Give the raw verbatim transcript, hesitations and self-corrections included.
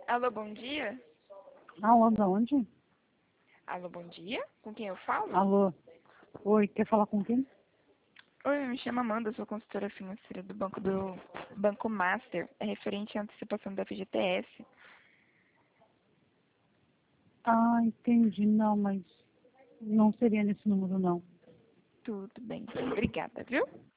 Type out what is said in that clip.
Alô, bom dia? Alô, da onde? Alô, bom dia? Com quem eu falo? Alô. Oi, quer falar com quem? Oi, eu me chamo Amanda, sou consultora financeira do Banco do Banco Master, é referente à antecipação da F G T S. Ah, entendi. Não, mas não seria nesse número, não. Tudo bem, então. Obrigada, viu?